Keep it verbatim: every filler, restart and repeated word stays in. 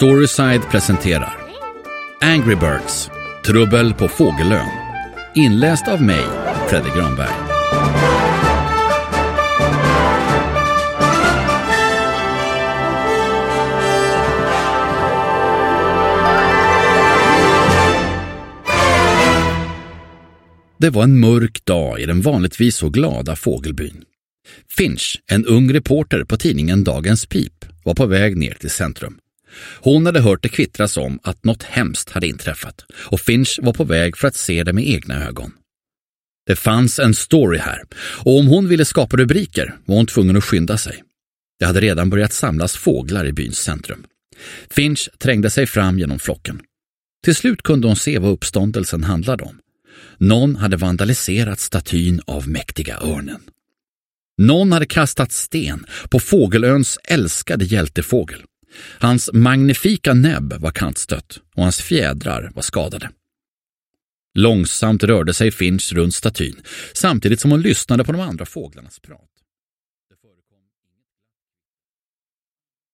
Storyside presenterar Angry Birds, Trubbel på Fågelön. Inläst av mig, Fredrik Granberg. Det var en mörk dag i den vanligtvis så glada fågelbyn. Finch, en ung reporter på tidningen Dagens Pip, var på väg ner till centrum. Hon hade hört det kvittras om att något hemskt hade inträffat och Finch var på väg för att se det med egna ögon. Det fanns en story här och om hon ville skapa rubriker var hon tvungen att skynda sig. Det hade redan börjat samlas fåglar i byns centrum. Finch trängde sig fram genom flocken. Till slut kunde hon se vad uppståndelsen handlade om. Någon hade vandaliserat statyn av mäktiga örnen. Någon hade kastat sten på Fågelöns älskade hjältefågel. Hans magnifika näbb var kantstött och hans fjädrar var skadade. Långsamt rörde sig Finch runt statyn samtidigt som hon lyssnade på de andra fåglarnas prat.